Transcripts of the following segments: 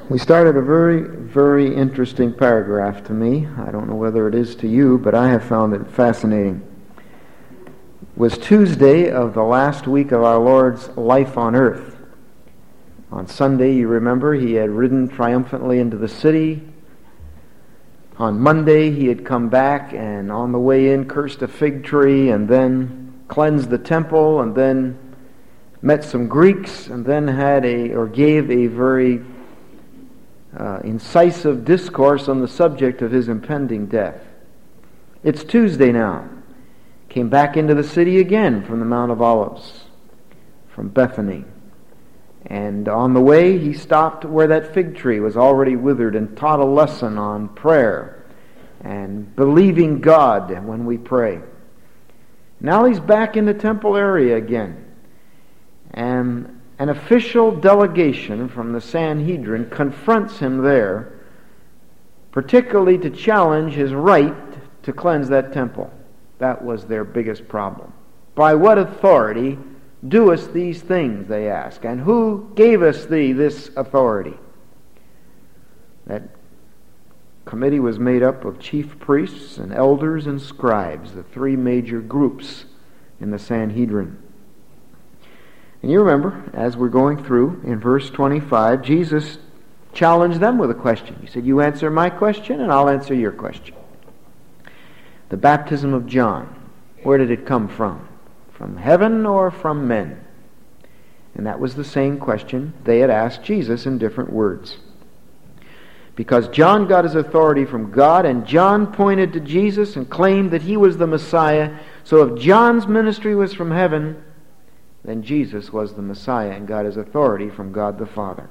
We started a very, very interesting paragraph to me. I don't know whether it is to you, but I have found it fascinating. It was Tuesday of the last week of our Lord's life on earth. On Sunday, you remember, he had ridden triumphantly into the city. On Monday, he had come back and on the way in cursed a fig tree and then cleansed the temple and then met some Greeks and then gave a very incisive discourse on the subject of his impending death. It's Tuesday now. Came back into the city again from the Mount of Olives, from Bethany. And on the way, he stopped where that fig tree was already withered and taught a lesson on prayer and believing God when we pray. Now he's back in the temple area again. And an official delegation from the Sanhedrin confronts him there, particularly to challenge his right to cleanse that temple. That was their biggest problem. By what authority doest these things, they ask, and who gave us thee this authority? That committee was made up of chief priests and elders and scribes, the three major groups in the Sanhedrin. And you remember, as we're going through, in verse 25, Jesus challenged them with a question. He said, you answer my question and I'll answer your question. The baptism of John, where did it come from? From heaven or from men? And that was the same question they had asked Jesus in different words. Because John got his authority from God, and John pointed to Jesus and claimed that he was the Messiah. So if John's ministry was from heaven, then Jesus was the Messiah and got his authority from God the Father.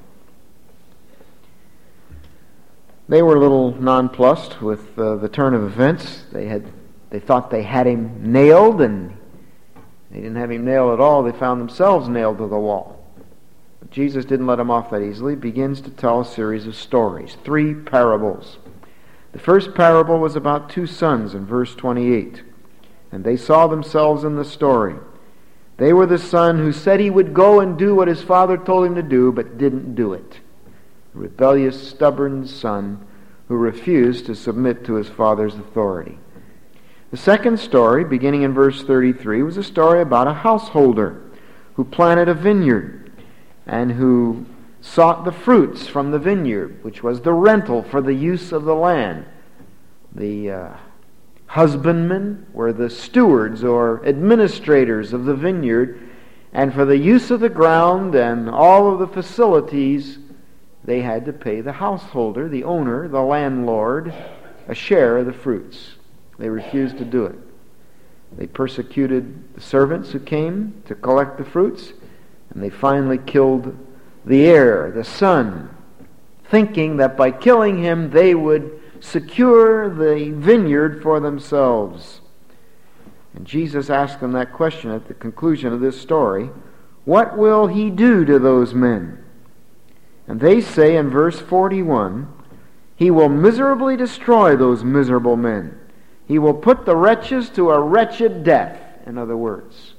They were a little nonplussed with the turn of events. They thought they had him nailed, and they didn't have him nailed at all. They found themselves nailed to the wall. But Jesus didn't let them off that easily. He begins to tell a series of stories, 3 parables. The first parable was about 2 sons in verse 28. And they saw themselves in the story. They were the son who said he would go and do what his father told him to do, but didn't do it. A rebellious, stubborn son who refused to submit to his father's authority. The second story, beginning in verse 33, was a story about a householder who planted a vineyard and who sought the fruits from the vineyard, which was the rental for the use of the land. The husbandmen were the stewards or administrators of the vineyard, and for the use of the ground and all of the facilities, they had to pay the householder, the owner, the landlord, a share of the fruits. They refused to do it. They persecuted the servants who came to collect the fruits, and they finally killed the heir, the son, thinking that by killing him they would secure the vineyard for themselves. And Jesus asked them that question at the conclusion of this story. What will he do to those men? And they say in verse 41, he will miserably destroy those miserable men. He will put the wretches to a wretched death, in other words.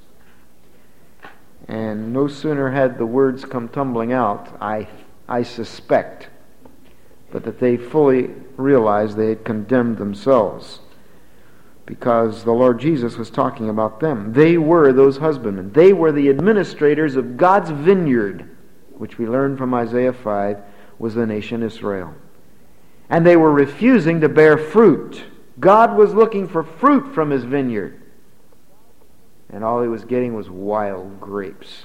And no sooner had the words come tumbling out, I suspect, but that they fully realized they had condemned themselves, because the Lord Jesus was talking about them. They were those husbandmen. They were the administrators of God's vineyard, which we learned from Isaiah 5 was the nation Israel. And they were refusing to bear fruit. God was looking for fruit from his vineyard, and all he was getting was wild grapes.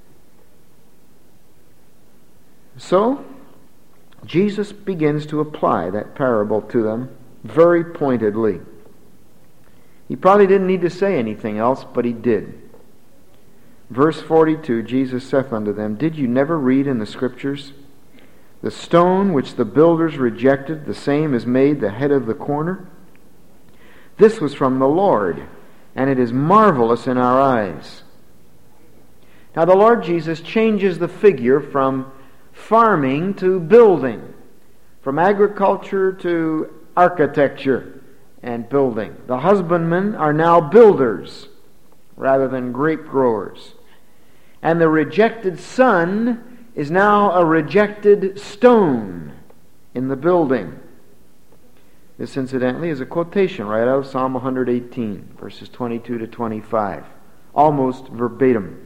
So Jesus begins to apply that parable to them very pointedly. He probably didn't need to say anything else, but he did. Verse 42, Jesus saith unto them, Did you never read in the Scriptures, the stone which the builders rejected, the same is made the head of the corner? This was from the Lord, and it is marvelous in our eyes. Now the Lord Jesus changes the figure from farming to building, from agriculture to architecture and building. The husbandmen are now builders rather than grape growers. And the rejected son is now a rejected stone in the building. This, incidentally, is a quotation right out of Psalm 118, verses 22 to 25, almost verbatim.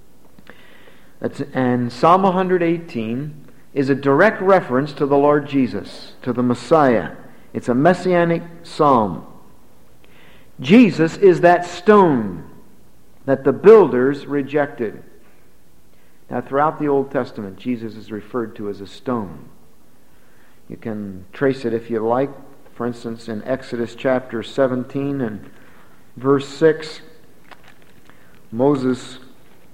And Psalm 118 is a direct reference to the Lord Jesus, to the Messiah. It's a messianic psalm. Jesus is that stone that the builders rejected. Now, throughout the Old Testament, Jesus is referred to as a stone. You can trace it if you like. For instance, in Exodus chapter 17 and verse 6, Moses,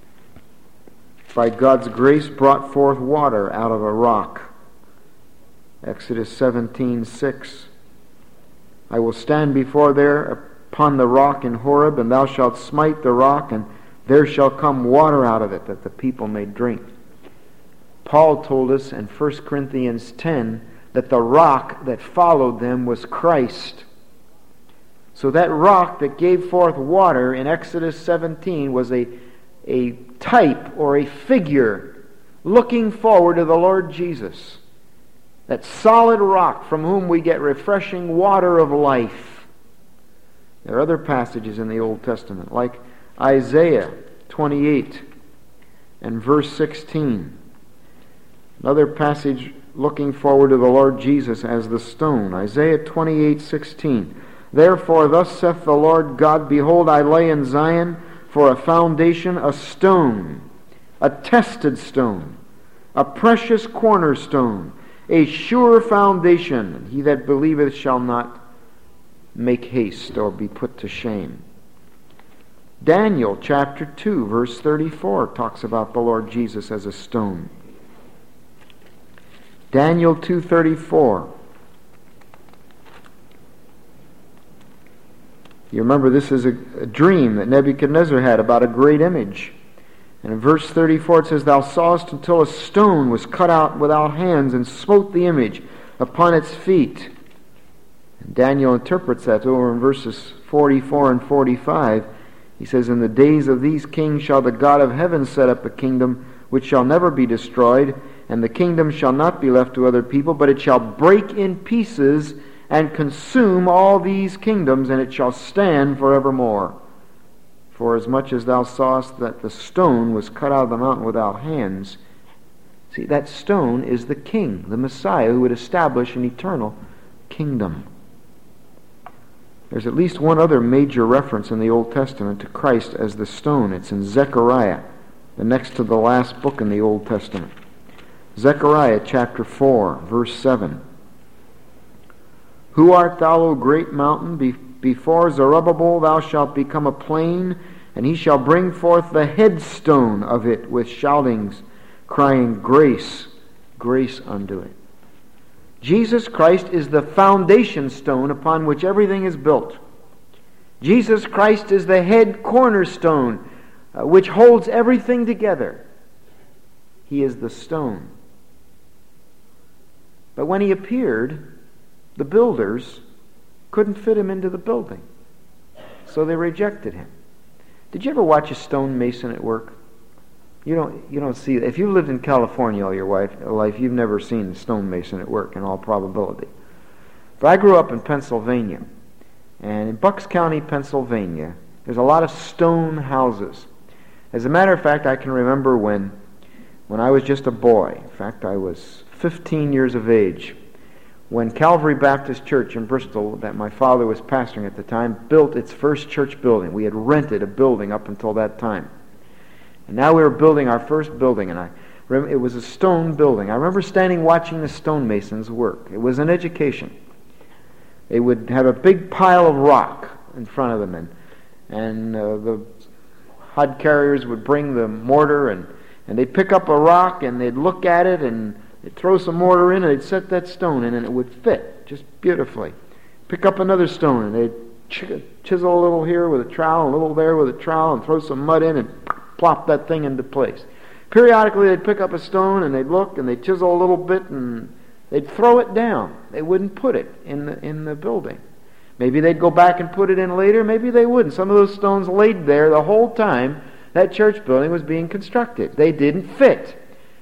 by God's grace, brought forth water out of a rock. Exodus 17:6. I will stand before there upon the rock in Horeb, and thou shalt smite the rock, and there shall come water out of it, that the people may drink. Paul told us in 1 Corinthians 10 that the rock that followed them was Christ. So that rock that gave forth water in Exodus 17 was a type or a figure looking forward to the Lord Jesus. That solid rock from whom we get refreshing water of life. There are other passages in the Old Testament, like Isaiah 28 and verse 16. Another passage looking forward to the Lord Jesus as the stone. Isaiah 28:16. Therefore thus saith the Lord God, behold, I lay in Zion for a foundation a stone, a tested stone, a precious cornerstone, a sure foundation, and he that believeth shall not make haste or be put to shame. Daniel chapter 2 verse 34 talks about the Lord Jesus as a stone. Daniel 2:34. You remember this is a dream that Nebuchadnezzar had about a great image. And in verse 34 it says, Thou sawest until a stone was cut out without hands, and smote the image upon its feet. And Daniel interprets that over in verses 44 and 45. He says, In the days of these kings shall the God of heaven set up a kingdom which shall never be destroyed, and the kingdom shall not be left to other people, but it shall break in pieces and consume all these kingdoms, and it shall stand forevermore. For as much as thou sawest that the stone was cut out of the mountain without hands, see, that stone is the king, the Messiah, who would establish an eternal kingdom. There's at least one other major reference in the Old Testament to Christ as the stone. It's in Zechariah, the next to the last book in the Old Testament. Zechariah chapter 4, verse 7. Who art thou, O great mountain? Before Zerubbabel thou shalt become a plain, and he shall bring forth the headstone of it with shoutings, crying, Grace, grace unto it. Jesus Christ is the foundation stone upon which everything is built. Jesus Christ is the head cornerstone which holds everything together. He is the stone. But when he appeared, the builders couldn't fit him into the building, so they rejected him. Did you ever watch a stonemason at work? You don't see it. If you've lived in California all your life, you've never seen a stonemason at work in all probability. But I grew up in Pennsylvania, and in Bucks County, Pennsylvania, there's a lot of stone houses. As a matter of fact, I can remember when I was just a boy. In fact, I was 15 years of age, when Calvary Baptist Church in Bristol, that my father was pastoring at the time, built its first church building. We had rented a building up until that time. And now we were building our first building, and it was a stone building. I remember standing watching the stonemasons work. It was an education. They would have a big pile of rock in front of them, and the hod carriers would bring the mortar, and they'd pick up a rock, and they'd look at it, and they'd throw some mortar in, and they'd set that stone in, and it would fit just beautifully. Pick up another stone, and they'd chisel a little here with a trowel, a little there with a trowel, and throw some mud in, and plop that thing into place. Periodically, they'd pick up a stone, and they'd look, and they'd chisel a little bit, and they'd throw it down. They wouldn't put it in the building. Maybe they'd go back and put it in later. Maybe they wouldn't. Some of those stones laid there the whole time that church building was being constructed. They didn't fit.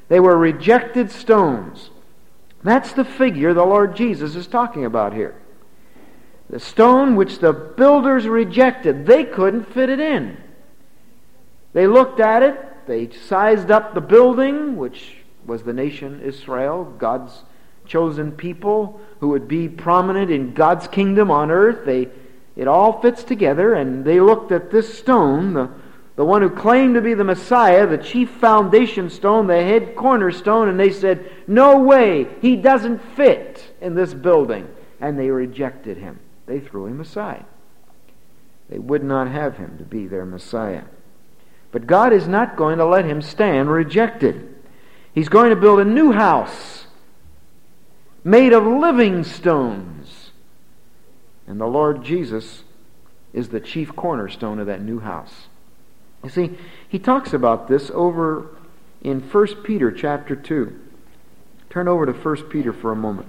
They were rejected stones. That's the figure the Lord Jesus is talking about here. The stone which the builders rejected, they couldn't fit it in. They looked at it, they sized up the building, which was the nation Israel, God's chosen people who would be prominent in God's kingdom on earth. It all fits together, and they looked at this stone, the one who claimed to be the Messiah, the chief foundation stone, the head cornerstone, and they said, no way, he doesn't fit in this building. And they rejected him. They threw him aside. They would not have him to be their Messiah. But God is not going to let him stand rejected. He's going to build a new house made of living stones. And the Lord Jesus is the chief cornerstone of that new house. You see, he talks about this over in 1 Peter chapter 2. Turn over to 1 Peter for a moment.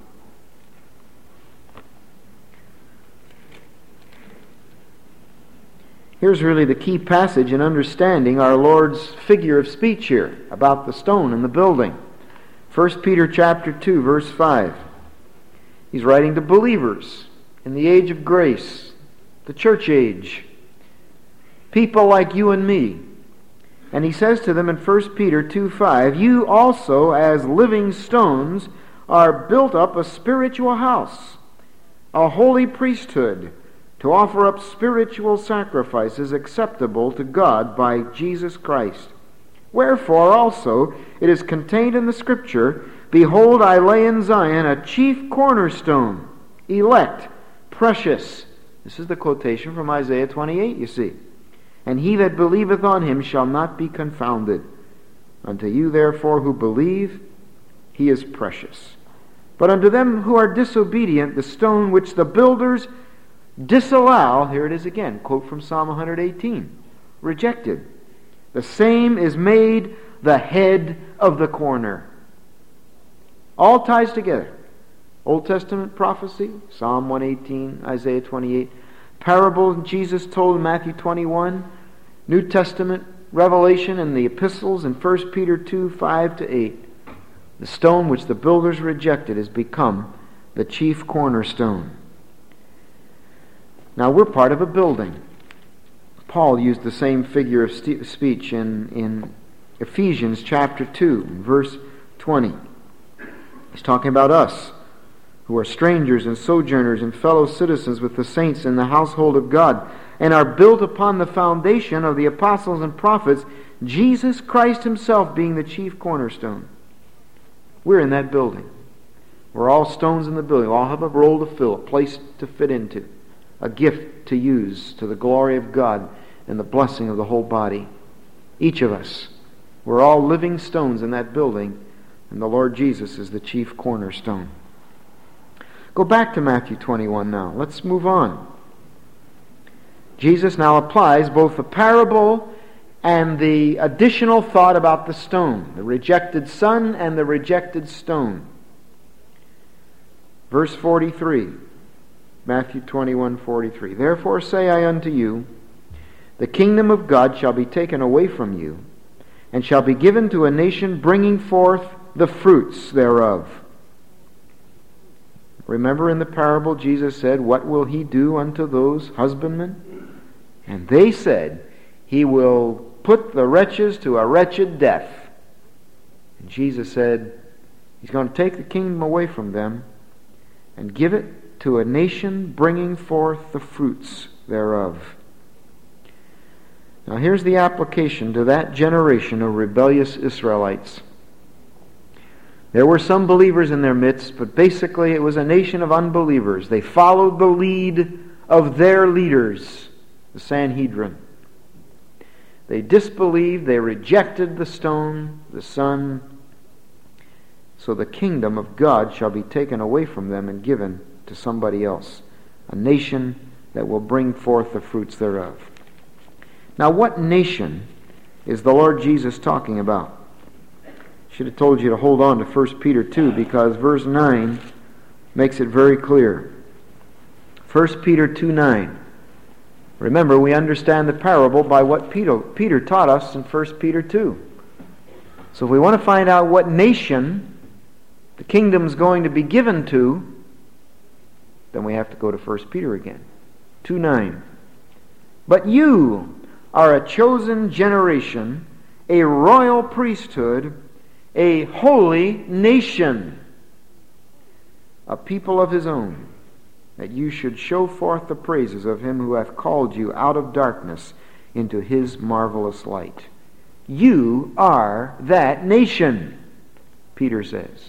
Here's really the key passage in understanding our Lord's figure of speech here about the stone and the building. 1 Peter chapter 2, verse 5. He's writing to believers in the age of grace, the church age, people like you and me. And he says to them in 1 Peter 2:5, you also as living stones are built up a spiritual house, a holy priesthood, to offer up spiritual sacrifices acceptable to God by Jesus Christ. Wherefore also it is contained in the Scripture, behold, I lay in Zion a chief cornerstone, elect, precious. This is the quotation from Isaiah 28, you see. And he that believeth on him shall not be confounded. Unto you therefore who believe, he is precious. But unto them who are disobedient, the stone which the builders disallow, here it is again, quote from Psalm 118, rejected. The same is made the head of the corner. All ties together. Old Testament prophecy, Psalm 118, Isaiah 28, parable Jesus told in Matthew 21, New Testament revelation in the epistles in 1 Peter 2, 5 to 8. The stone which the builders rejected has become the chief cornerstone. Now we're part of a building. Paul used the same figure of speech in Ephesians chapter 2, verse 20. He's talking about us, who are strangers and sojourners and fellow citizens with the saints in the household of God, and are built upon the foundation of the apostles and prophets, Jesus Christ himself being the chief cornerstone. We're in that building. We're all stones in the building. We all have a role to fill, a place to fit into, a gift to use to the glory of God and the blessing of the whole body. Each of us, we're all living stones in that building, and the Lord Jesus is the chief cornerstone. Go back to Matthew 21 now. Let's move on. Jesus now applies both the parable and the additional thought about the stone, the rejected son and the rejected stone. Verse 43, Matthew 21:43. Therefore say I unto you, the kingdom of God shall be taken away from you, and shall be given to a nation bringing forth the fruits thereof. Remember in the parable Jesus said, what will he do unto those husbandmen? And they said, he will put the wretches to a wretched death. And Jesus said, he's going to take the kingdom away from them and give it to a nation bringing forth the fruits thereof. Now here's the application to that generation of rebellious Israelites. There were some believers in their midst, but basically it was a nation of unbelievers. They followed the lead of their leaders, the Sanhedrin. They disbelieved, they rejected the stone, the son. So the kingdom of God shall be taken away from them and given to somebody else, a nation that will bring forth the fruits thereof. Now what nation is the Lord Jesus talking about? Should have told you to hold on to 1 Peter 2 because verse 9 makes it very clear. 1 Peter 2:9. Remember, we understand the parable by what Peter taught us in 1 Peter 2. So if we want to find out what nation the kingdom's going to be given to, then we have to go to 1 Peter again. 2:9. But you are a chosen generation, a royal priesthood, a holy nation, a people of his own, that you should show forth the praises of him who hath called you out of darkness into his marvelous light. You are that nation, Peter says.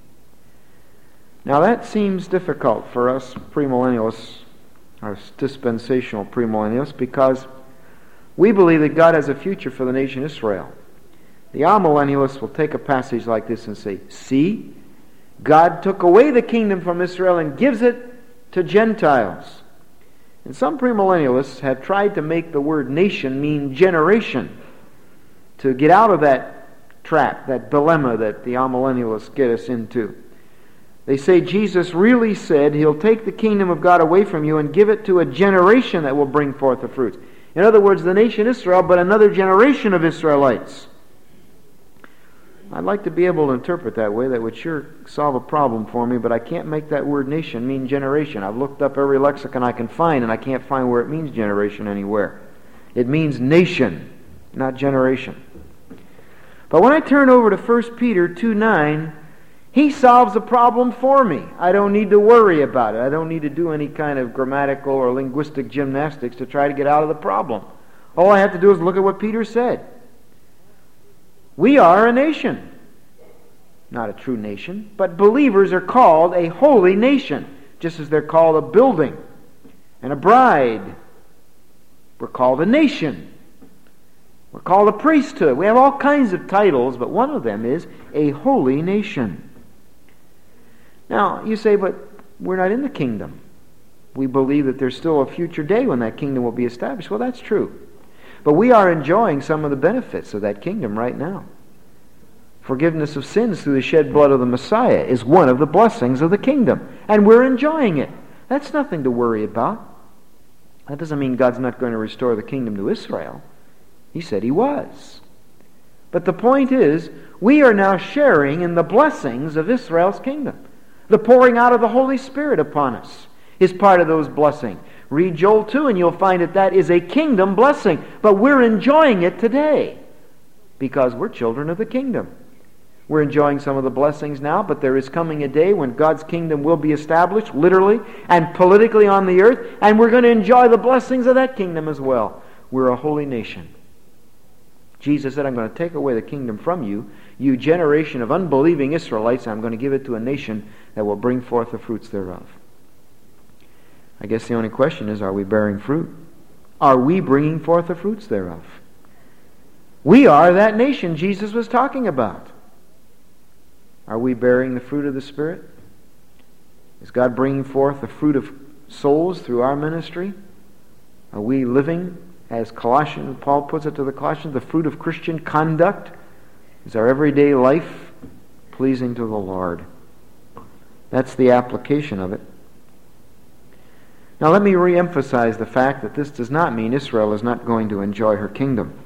Now that seems difficult for us premillennialists, or dispensational premillennialists, because we believe that God has a future for the nation Israel. The amillennialists will take a passage like this and say, see, God took away the kingdom from Israel and gives it to Gentiles. And some premillennialists have tried to make the word nation mean generation, to get out of that trap, that dilemma that the amillennialists get us into. They say Jesus really said he'll take the kingdom of God away from you and give it to a generation that will bring forth the fruits. In other words, the nation Israel, but another generation of Israelites. I'd like to be able to interpret that way. That would sure solve a problem for me, but I can't make that word nation mean generation. I've looked up every lexicon I can find, and I can't find where it means generation anywhere. It means nation, not generation. But when I turn over to 1 Peter 2:9, he solves the problem for me. I don't need to worry about it. I don't need to do any kind of grammatical or linguistic gymnastics to try to get out of the problem. All I have to do is look at what Peter said. We are a nation. Not a true nation, but believers are called a holy nation, just as they're called a building and a bride. We're called a nation. We're called a priesthood. We have all kinds of titles, but one of them is a holy nation. Now, you say, but we're not in the kingdom. We believe that there's still a future day when that kingdom will be established. Well, that's true. But we are enjoying some of the benefits of that kingdom right now. Forgiveness of sins through the shed blood of the Messiah is one of the blessings of the kingdom. And we're enjoying it. That's nothing to worry about. That doesn't mean God's not going to restore the kingdom to Israel. He said he was. But the point is, we are now sharing in the blessings of Israel's kingdom. The pouring out of the Holy Spirit upon us is part of those blessings. Read Joel 2 and you'll find that is a kingdom blessing. But we're enjoying it today because we're children of the kingdom. We're enjoying some of the blessings now, but there is coming a day when God's kingdom will be established literally and politically on the earth, and we're going to enjoy the blessings of that kingdom as well. We're a holy nation. Jesus said, I'm going to take away the kingdom from you, you generation of unbelieving Israelites, and I'm going to give it to a nation that will bring forth the fruits thereof. I guess the only question is, are we bearing fruit? Are we bringing forth the fruits thereof? We are that nation Jesus was talking about. Are we bearing the fruit of the Spirit? Is God bringing forth the fruit of souls through our ministry? Are we living, as Paul puts it to the Colossians, the fruit of Christian conduct? Is our everyday life pleasing to the Lord? That's the application of it. Now let me re-emphasize the fact that this does not mean Israel is not going to enjoy her kingdom.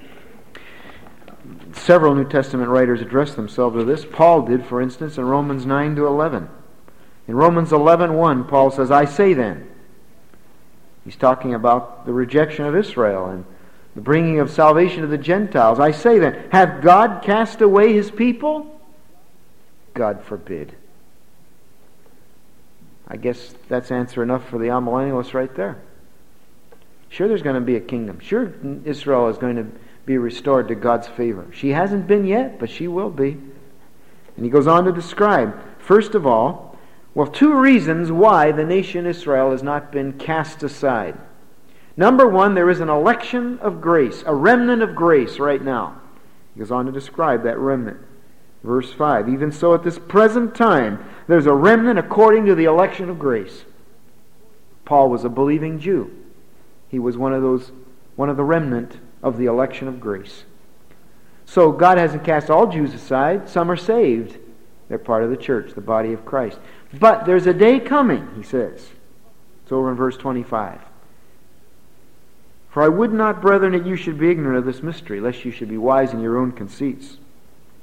Several New Testament writers address themselves to this. Paul did, for instance, in Romans 9 to 11. In Romans 11:1, Paul says, I say then. He's talking about the rejection of Israel and the bringing of salvation to the Gentiles. I say then, hath God cast away his people? God forbid. I guess that's answer enough for the amillennialists right there. Sure, there's going to be a kingdom. Sure, Israel is going to be restored to God's favor. She hasn't been yet, but she will be. And he goes on to describe, first of all, two reasons why the nation Israel has not been cast aside. Number one, there is an election of grace, a remnant of grace right now. He goes on to describe that remnant. Verse 5, even so at this present time, there's a remnant according to the election of grace. Paul was a believing Jew. He was one of the remnant of the election of grace. So God hasn't cast all Jews aside. Some are saved. They're part of the church, the body of Christ. But there's a day coming, he says. It's over in verse 25. For I would not, brethren, that you should be ignorant of this mystery, lest you should be wise in your own conceits.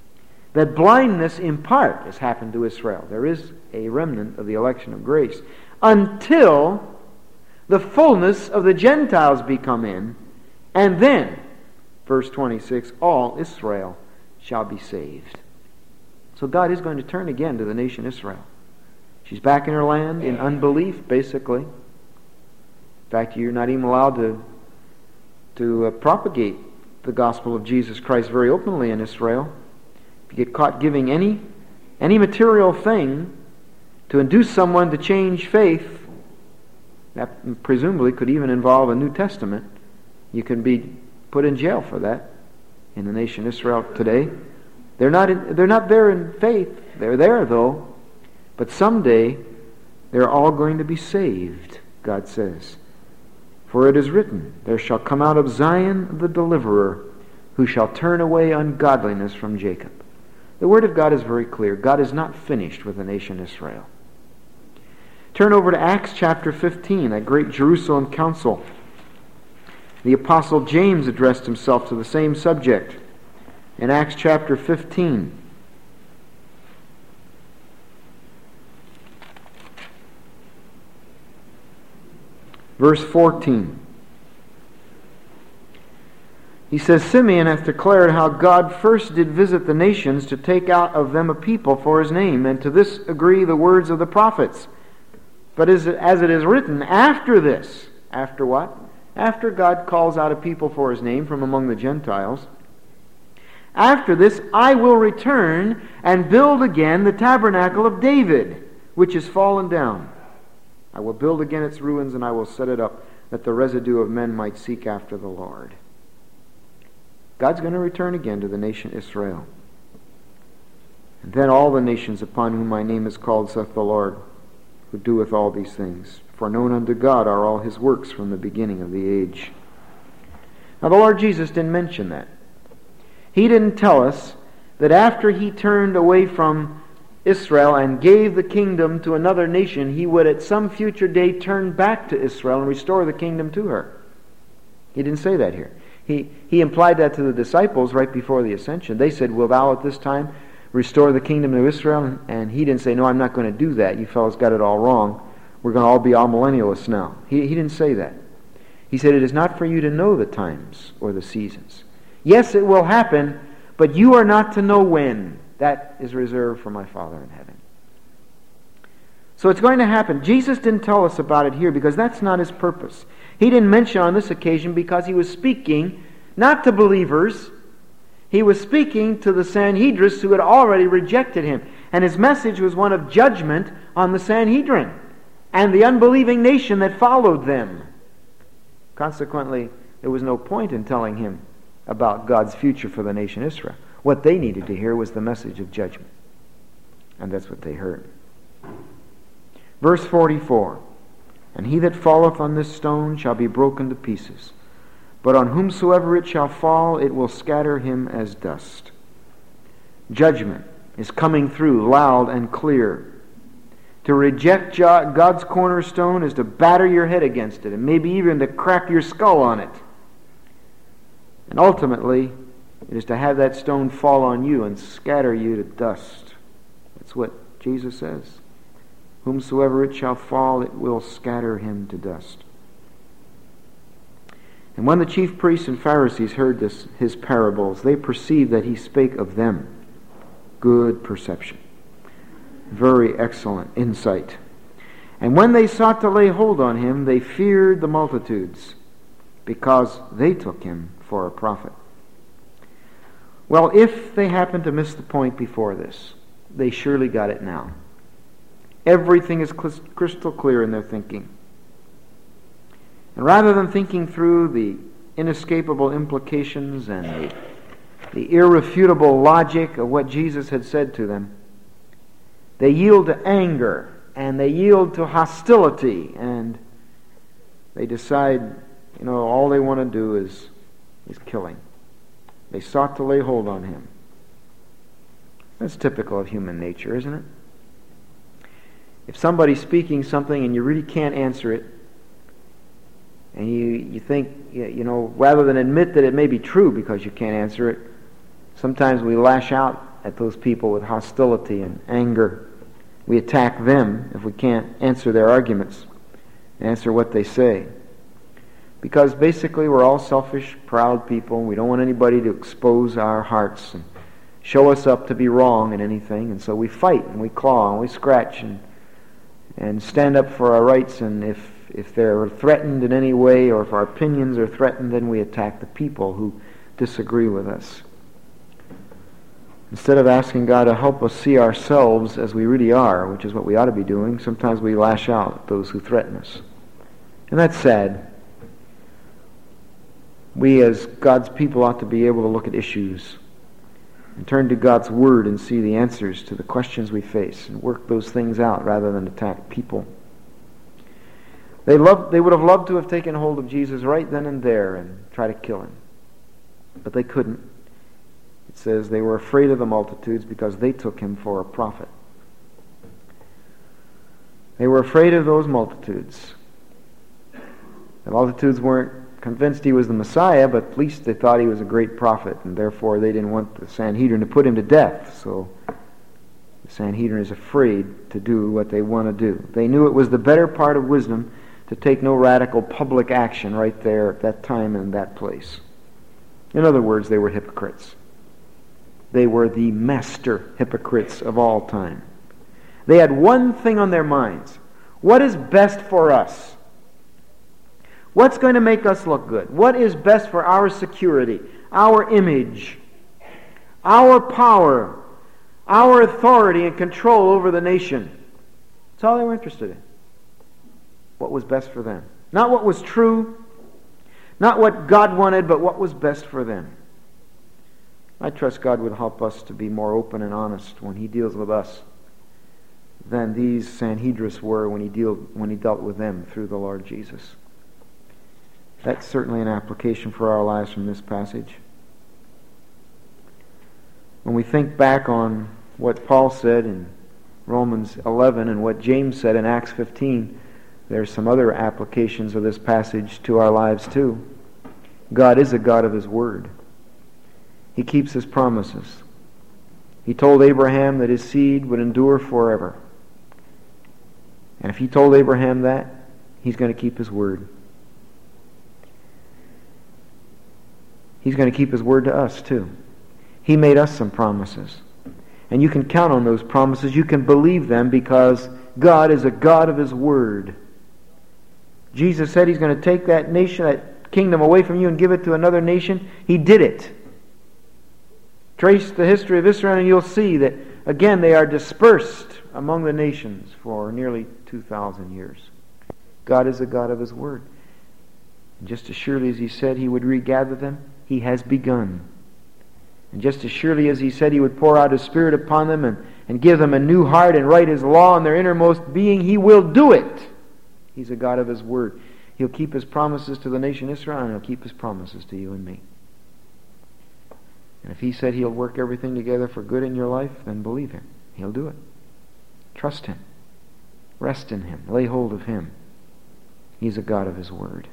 that blindness in part has happened to Israel. There is a remnant of the election of grace. Until the fullness of the Gentiles be come in, and then, verse 26, all Israel shall be saved. So God is going to turn again to the nation Israel. She's back in her land in unbelief, basically. In fact, you're not even allowed to propagate the gospel of Jesus Christ very openly in Israel. If you get caught giving any material thing to induce someone to change faith, that presumably could even involve a New Testament, you can be put in jail for that in the nation Israel today. They're not there in faith. They're there, though. But someday, they're all going to be saved, God says. For it is written, there shall come out of Zion the deliverer, who shall turn away ungodliness from Jacob. The Word of God is very clear. God is not finished with the nation Israel. Turn over to Acts chapter 15, that great Jerusalem council. The Apostle James addressed himself to the same subject in Acts chapter 15. Verse 14. He says, Simeon hath declared how God first did visit the nations to take out of them a people for his name, and to this agree the words of the prophets. But as it is written, after this, after what? After God calls out a people for his name from among the Gentiles, after this I will return and build again the tabernacle of David, which is fallen down. I will build again its ruins, and I will set it up, that the residue of men might seek after the Lord. God's going to return again to the nation Israel. And then all the nations upon whom my name is called, saith the Lord, who doeth all these things. For known unto God are all his works from the beginning of the age. Now the Lord Jesus didn't mention that. He didn't tell us that after he turned away from Israel and gave the kingdom to another nation, he would at some future day turn back to Israel and restore the kingdom to her. He didn't say that here. He implied that to the disciples right before the ascension. They said, will thou at this time restore the kingdom to Israel? And he didn't say, no, I'm not going to do that. You fellows got it all wrong. We're going to all be amillennialists now. He didn't say that. He said, it is not for you to know the times or the seasons. Yes, it will happen, but you are not to know when. That is reserved for my Father in heaven. So it's going to happen. Jesus didn't tell us about it here because that's not his purpose. He didn't mention on this occasion because he was speaking not to believers. He was speaking to the Sanhedrists who had already rejected him. And his message was one of judgment on the Sanhedrin and the unbelieving nation that followed them. Consequently, there was no point in telling him about God's future for the nation Israel. What they needed to hear was the message of judgment. And that's what they heard. Verse 44, and he that falleth on this stone shall be broken to pieces, but on whomsoever it shall fall, it will scatter him as dust. Judgment is coming through loud and clear. To reject God's cornerstone is to batter your head against it, and maybe even to crack your skull on it. And ultimately, it is to have that stone fall on you and scatter you to dust. That's what Jesus says. Whomsoever it shall fall, it will scatter him to dust. And when the chief priests and Pharisees heard his parables, they perceived that he spake of them. Good perception. Very excellent insight. And when they sought to lay hold on him, they feared the multitudes, because they took him for a prophet. Well, if they happened to miss the point before this, they surely got it now. Everything is crystal clear in their thinking. And rather than thinking through the inescapable implications and the irrefutable logic of what Jesus had said to them, they yield to anger and they yield to hostility, and they decide, all they want to do is kill him. They sought to lay hold on him. That's typical of human nature, isn't it? If somebody's speaking something and you really can't answer it, and you think, rather than admit that it may be true because you can't answer it, sometimes we lash out at those people with hostility and anger. We attack them if we can't answer their arguments, answer what they say. Because basically we're all selfish, proud people. We don't want anybody to expose our hearts and show us up to be wrong in anything. And so we fight and we claw and we scratch and stand up for our rights. And if they're threatened in any way, or if our opinions are threatened, then we attack the people who disagree with us. Instead of asking God to help us see ourselves as we really are, which is what we ought to be doing, sometimes we lash out at those who threaten us. And that's sad. We as God's people ought to be able to look at issues and turn to God's Word and see the answers to the questions we face and work those things out rather than attack people. They would have loved to have taken hold of Jesus right then and there and try to kill him. But they couldn't. It says they were afraid of the multitudes because they took him for a prophet. They were afraid of those multitudes. The multitudes weren't convinced he was the Messiah, but at least they thought he was a great prophet, and therefore they didn't want the Sanhedrin to put him to death. So the Sanhedrin is afraid to do what they want to do. They knew it was the better part of wisdom to take no radical public action right there at that time and that place. In other words, they were hypocrites. They were the master hypocrites of all time. They had one thing on their minds. What is best for us? What's going to make us look good? What is best for our security, our image, our power, our authority and control over the nation? That's all they were interested in. What was best for them. Not what was true, not what God wanted, but what was best for them. I trust God would help us to be more open and honest when He deals with us than these Sanhedrists were when He dealt with them through the Lord Jesus. That's certainly an application for our lives from this passage. When we think back on what Paul said in Romans 11 and what James said in Acts 15, there's some other applications of this passage to our lives too. God is a God of His Word. He keeps His promises. He told Abraham that his seed would endure forever. And if He told Abraham that, He's going to keep His word. He's going to keep His word to us too. He made us some promises. And you can count on those promises. You can believe them because God is a God of His word. Jesus said He's going to take that nation, that kingdom away from you and give it to another nation. He did it. Trace the history of Israel and you'll see that, again, they are dispersed among the nations for nearly 2,000 years. God is a God of His word. And just as surely as He said He would regather them, He has begun. And just as surely as He said He would pour out His Spirit upon them and give them a new heart and write His law in their innermost being, He will do it. He's a God of His word. He'll keep His promises to the nation Israel, and He'll keep His promises to you and me. And if He said He'll work everything together for good in your life, then believe Him. He'll do it. Trust Him. Rest in Him. Lay hold of Him. He's a God of His word.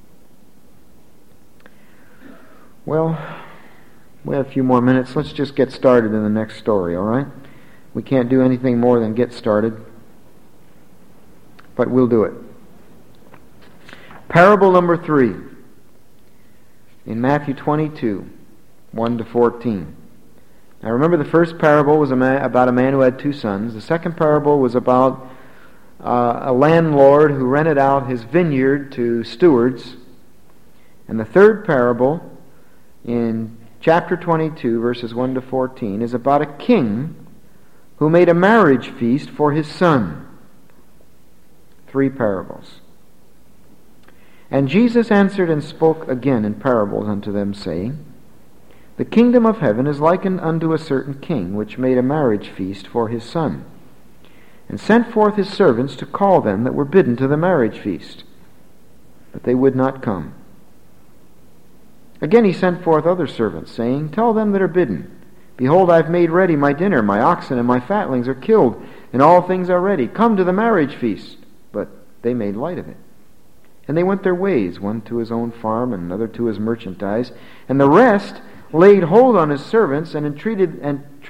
Well, we have a few more minutes. Let's just get started in the next story, all right? We can't do anything more than get started, but we'll do it. Parable number 3 in Matthew 22, 1 to 14. Now remember, the first parable was about a man who had 2 sons. The second parable was about a landlord who rented out his vineyard to stewards. And the third parable in chapter 22, verses 1 to 14, is about a king who made a marriage feast for his son. 3 parables. And Jesus answered and spoke again in parables unto them, saying, The kingdom of heaven is likened unto a certain king, which made a marriage feast for his son, and sent forth his servants to call them that were bidden to the marriage feast. But they would not come. Again he sent forth other servants, saying, Tell them that are bidden, Behold, I have made ready my dinner, my oxen and my fatlings are killed, and all things are ready. Come to the marriage feast. But they made light of it. And they went their ways, one to his own farm, and another to his merchandise. And the rest laid hold on his servants, and treated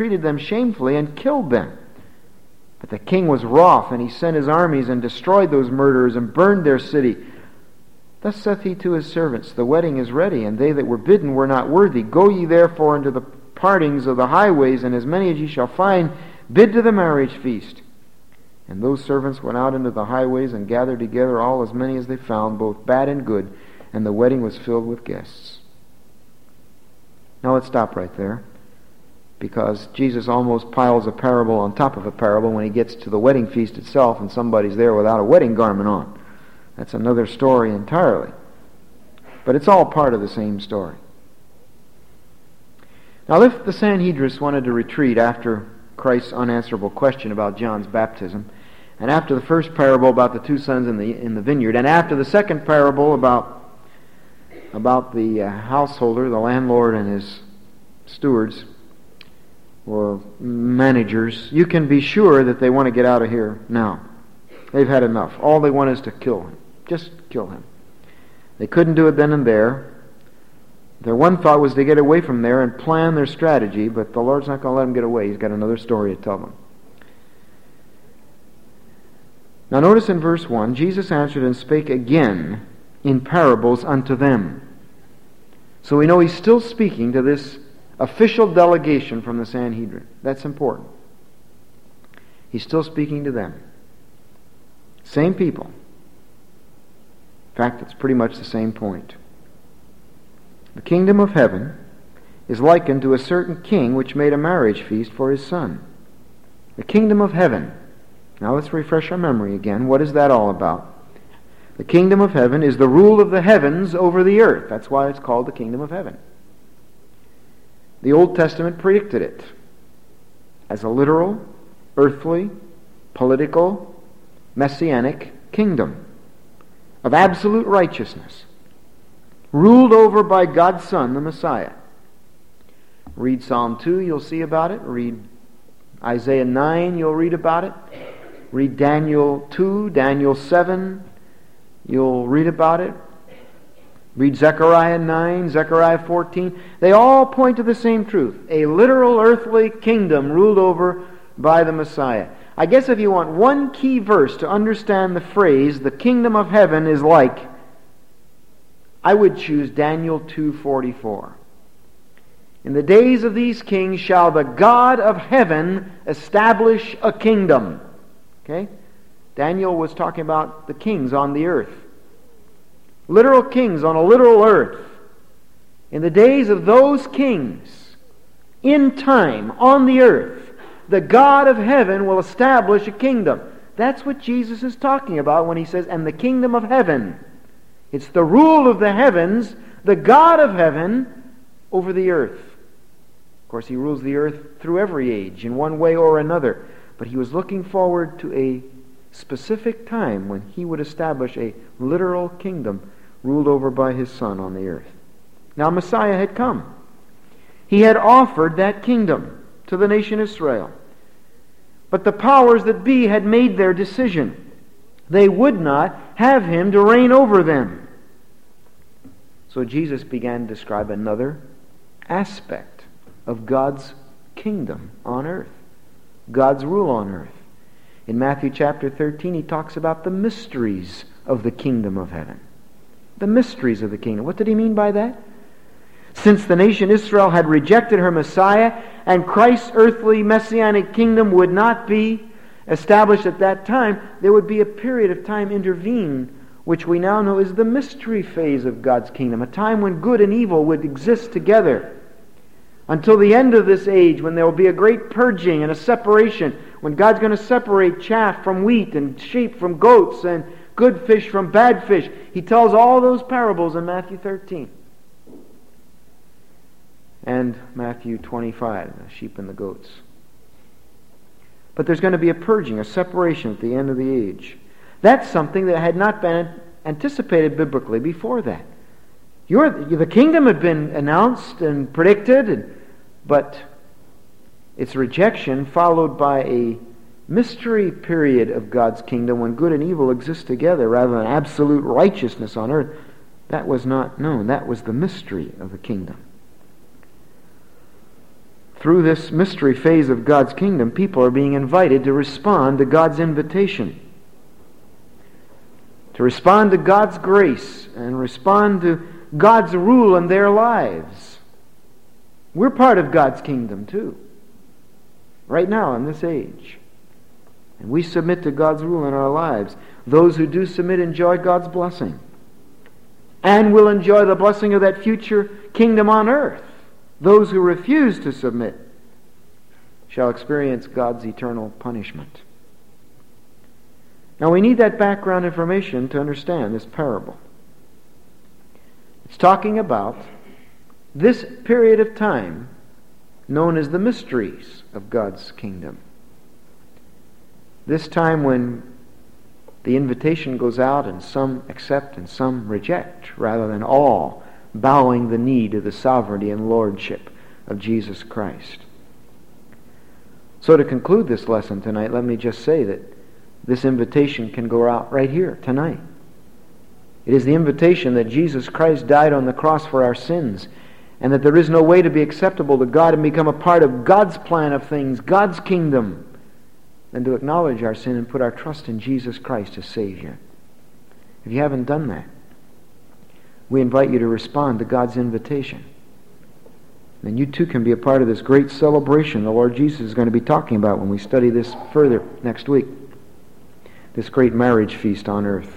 treated them shamefully and killed them. But the king was wroth, and he sent his armies and destroyed those murderers and burned their city. Thus saith he to his servants, The wedding is ready, and they that were bidden were not worthy. Go ye therefore into the partings of the highways, and as many as ye shall find, bid to the marriage feast. And those servants went out into the highways and gathered together all as many as they found, both bad and good, and the wedding was filled with guests. Now let's stop right there, because Jesus almost piles a parable on top of a parable when he gets to the wedding feast itself and somebody's there without a wedding garment on. That's another story entirely. But it's all part of the same story. Now, if the Sanhedrin wanted to retreat after Christ's unanswerable question about John's baptism, and after the first parable about the two sons in the vineyard, and after the second parable about the householder, the landlord and his stewards, or managers, you can be sure that they want to get out of here now. They've had enough. All they want is to kill him. Just kill him. They couldn't do it then and there. Their one thought was to get away from there and plan their strategy, but the Lord's not going to let them get away. He's got another story to tell them. Now notice in verse 1, Jesus answered and spake again in parables unto them. So we know he's still speaking to this official delegation from the Sanhedrin. That's important. He's still speaking to them. Same people. In fact, it's pretty much the same point. The kingdom of heaven is likened to a certain king which made a marriage feast for his son. The kingdom of heaven. Now let's refresh our memory again. What is that all about? The kingdom of heaven is the rule of the heavens over the earth. That's why it's called the kingdom of heaven. The Old Testament predicted it as a literal, earthly, political, messianic kingdom of absolute righteousness, ruled over by God's Son, the Messiah. Read Psalm 2, you'll see about it. Read Isaiah 9, you'll read about it. Read Daniel 2, Daniel 7, you'll read about it. Read Zechariah 9, Zechariah 14. They all point to the same truth. A literal earthly kingdom ruled over by the Messiah. I guess if you want one key verse to understand the phrase, the kingdom of heaven is like, I would choose Daniel 2:44. In the days of these kings shall the God of heaven establish a kingdom. Okay? Daniel was talking about the kings on the earth. Literal kings on a literal earth. In the days of those kings, in time, on the earth, the God of heaven will establish a kingdom. That's what Jesus is talking about when he says, and the kingdom of heaven. It's the rule of the heavens, the God of heaven, over the earth. Of course, he rules the earth through every age, in one way or another. But he was looking forward to a specific time when he would establish a literal kingdom ruled over by his Son on the earth. Now Messiah had come. He had offered that kingdom to the nation Israel. But the powers that be had made their decision. They would not have him to reign over them. So Jesus began to describe another aspect of God's kingdom on earth. God's rule on earth. In Matthew chapter 13, he talks about the mysteries of the kingdom of heaven. The mysteries of the kingdom. What did he mean by that? Since the nation Israel had rejected her Messiah, and Christ's earthly messianic kingdom would not be established at that time, there would be a period of time intervene, which we now know is the mystery phase of God's kingdom, a time when good and evil would exist together. Until the end of this age, when there will be a great purging and a separation, when God's going to separate chaff from wheat and sheep from goats and good fish from bad fish. He tells all those parables in Matthew 13. And Matthew 25, the sheep and the goats. But there's going to be a purging, a separation at the end of the age. That's something that had not been anticipated biblically before that. The kingdom had been announced and predicted, but its rejection followed by a mystery period of God's kingdom when good and evil exist together rather than absolute righteousness on earth. That was not known. That was the mystery of the kingdom. through this mystery phase of God's kingdom, people are being invited to respond to God's invitation, to respond to God's grace and respond to God's rule in their lives. We're part of God's kingdom too, right now in this age. And we submit to God's rule in our lives. Those who do submit enjoy God's blessing and will enjoy the blessing of that future kingdom on earth. Those who refuse to submit shall experience God's eternal punishment. Now we need that background information to understand this parable. It's talking about this period of time known as the mysteries of God's kingdom. This time when the invitation goes out and some accept and some reject, rather than all bowing the knee to the sovereignty and lordship of Jesus Christ. So to conclude this lesson tonight, let me just say that this invitation can go out right here tonight. It is the invitation that Jesus Christ died on the cross for our sins, and that there is no way to be acceptable to God and become a part of God's plan of things, God's kingdom, than to acknowledge our sin and put our trust in Jesus Christ as Savior. If you haven't done that, we invite you to respond to God's invitation. Then you too can be a part of this great celebration the Lord Jesus is going to be talking about when we study this further next week. This great marriage feast on earth.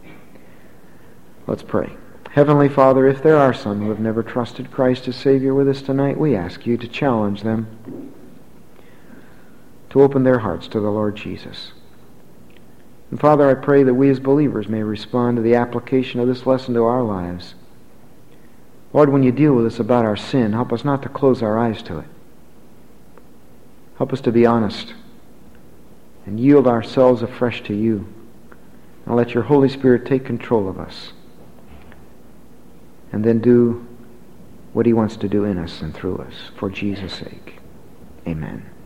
Let's pray. Heavenly Father, if there are some who have never trusted Christ as Savior with us tonight, we ask you to challenge them to open their hearts to the Lord Jesus. And Father, I pray that we as believers may respond to the application of this lesson to our lives. Lord, when you deal with us about our sin, help us not to close our eyes to it. Help us to be honest and yield ourselves afresh to you. And let your Holy Spirit take control of us. And then do what he wants to do in us and through us, for Jesus' sake. Amen.